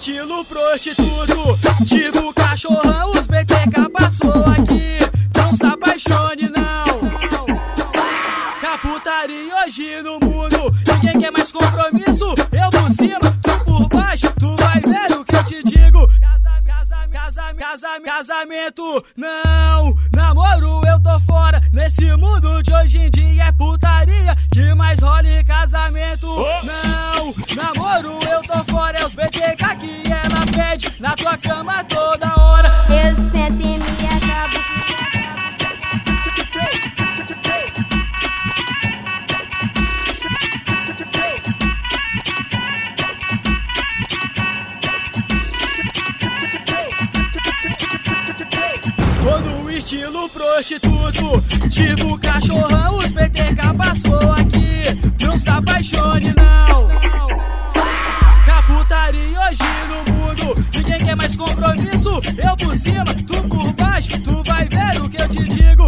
estilo prostituto, tipo cachorrão, os BTK passou aqui. Não se apaixone não, que a putaria hoje no mundo, ninguém quer mais compromisso. Eu por cima, tu por baixo, tu vai ver o que eu te digo. Casamento, não, namoro eu tô fora. Nesse mundo de hoje em dia é putaria que mais rola em casamento. Não, namoro eu tô fora, é os BTK que ela pede na tua cama toda hora. Eu sento e me acabo. Tô no estilo prostituto, tipo cachorrão, os BTK passou aqui. Não se apaixone não, que a putaria hoje no mundo, ninguém quer mais compromisso. Eu por cima, tu por baixo, tu vai ver o que eu te digo.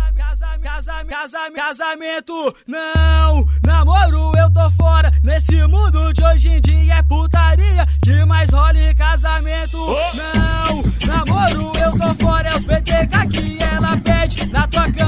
Casamento, não, namoro eu tô fora. Nesse mundo de hoje em dia é putaria que mais rola em casamento. Não, namoro eu tô fora, é os BTK que ela pede na tua cama.